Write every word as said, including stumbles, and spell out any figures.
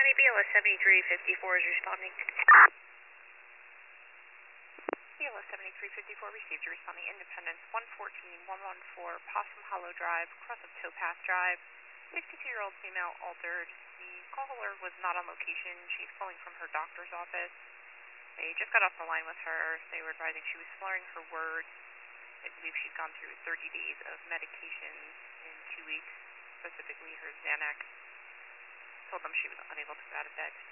County, B L S seventy-three fifty-four is responding. B L S seventy-three fifty-four received. You're responding Independence one fourteen one one four Possum Hollow Drive, cross of Towpath Drive. sixty-two-year-old female altered. The caller was not on location. She's calling from her doctor's office. They just got off the line with her. They were advising she was slurring her words. I believe she's gone through thirty days of medications in two weeks, specifically her Xanax. Told them she was unable to get out of bed.